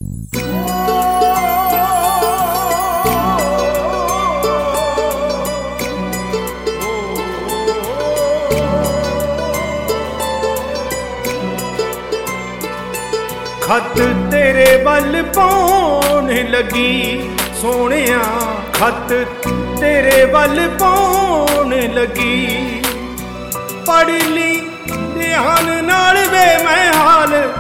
खत तेरे वल पाउण लगी सोहणिया, खत तेरे वल पाउण लगी। पढ़ ली ध्यान नाल वे मैं हाल